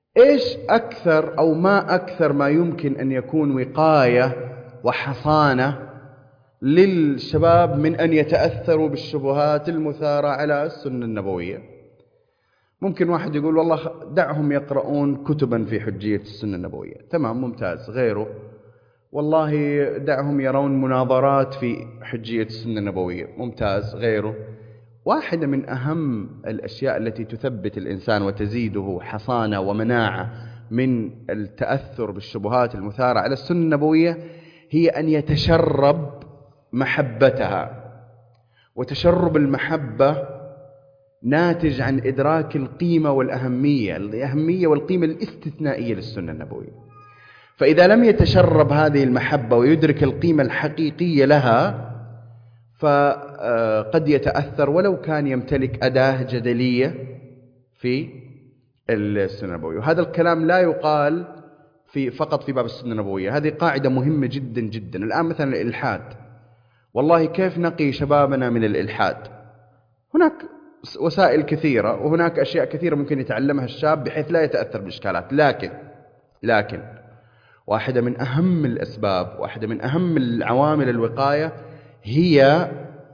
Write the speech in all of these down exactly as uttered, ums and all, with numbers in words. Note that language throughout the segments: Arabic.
إيش أكثر أو ما أكثر ما يمكن أن يكون وقاية وحصانة للشباب من أن يتأثروا بالشبهات المثارة على السنة النبوية؟ ممكن واحد يقول والله دعهم يقرؤون كتبا في حجية السنة النبوية، تمام ممتاز. غيره والله دعهم يرون مناظرات في حجية السنة النبوية، ممتاز. غيره. واحدة من أهم الأشياء التي تثبت الإنسان وتزيده حصانة ومناعة من التأثر بالشبهات المثارة على السنة النبوية هي أن يتشرب محبتها. وتشرب المحبة ناتج عن إدراك القيمة والأهمية الأهمية والقيمة الاستثنائية للسنة النبوية. فإذا لم يتشرب هذه المحبة ويدرك القيمة الحقيقية لها فقد يتأثر ولو كان يمتلك أداة جدلية في السنة النبوية. وهذا الكلام لا يقال في فقط في باب السنة النبوية، هذه قاعدة مهمة جدا جدا. الآن مثلا الإلحاد، والله كيف نقي شبابنا من الإلحاد؟ هناك وسائل كثيرة وهناك أشياء كثيرة ممكن يتعلمها الشاب بحيث لا يتأثر بالإشكالات، لكن لكن واحدة من أهم الأسباب، واحدة من أهم العوامل الوقاية هي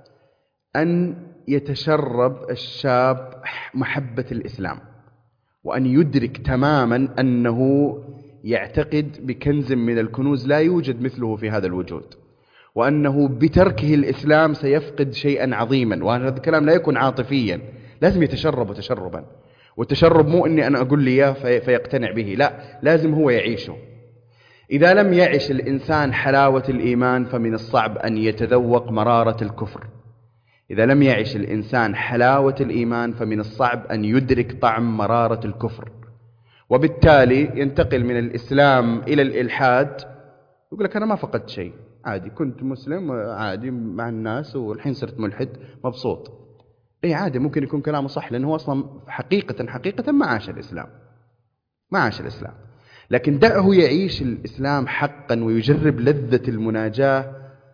أن يتشرب الشاب محبة الإسلام، وأن يدرك تماما أنه يعتقد بكنز من الكنوز لا يوجد مثله في هذا الوجود، وأنه بتركه الإسلام سيفقد شيئا عظيما. وهذا الكلام لا يكون عاطفيا، لازم يتشرب تشربا. والتشرب مو أني أنا أقول لي إياه فيقتنع به، لا، لازم هو يعيشه. إذا لم يعش الإنسان حلاوة الإيمان فمن الصعب أن يتذوق مرارة الكفر. إذا لم يعش الإنسان حلاوة الإيمان فمن الصعب أن يدرك طعم مرارة الكفر، وبالتالي ينتقل من الإسلام إلى الإلحاد. يقول لك أنا ما فقدت شيء، عادي، كنت مسلم عادي مع الناس والحين صرت ملحد مبسوط. أي عادي، ممكن يكون كلامه صح، لأنه هو أصلا حقيقة حقيقة ما عاش الإسلام ما عاش الإسلام لكن دعه يعيش الإسلام حقا ويجرب لذة المناجاة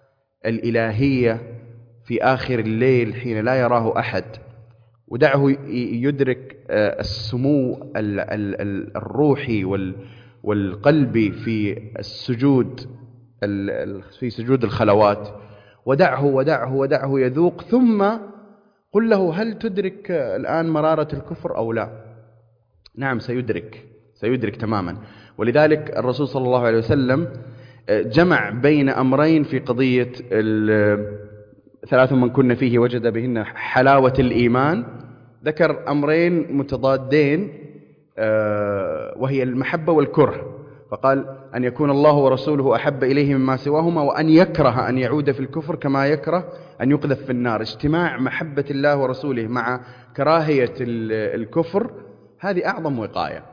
الإلهية في آخر الليل حين لا يراه أحد، ودعه يدرك السمو الروحي والقلبي في السجود في سجود الخلوات، ودعه ودعه ودعه يذوق، ثم قل له هل تدرك الآن مرارة الكفر أو لا؟ نعم سيدرك سيدرك تماما. ولذلك الرسول صلى الله عليه وسلم جمع بين أمرين في قضية ثلاث من كن فيه وجد بهن حلاوة الإيمان. ذكر أمرين متضادين وهي المحبة والكره، فقال أن يكون الله ورسوله أحب إليه مما سواهما، وأن يكره أن يعود في الكفر كما يكره أن يقذف في النار. اجتماع محبة الله ورسوله مع كراهية الكفر هذه أعظم وقاية.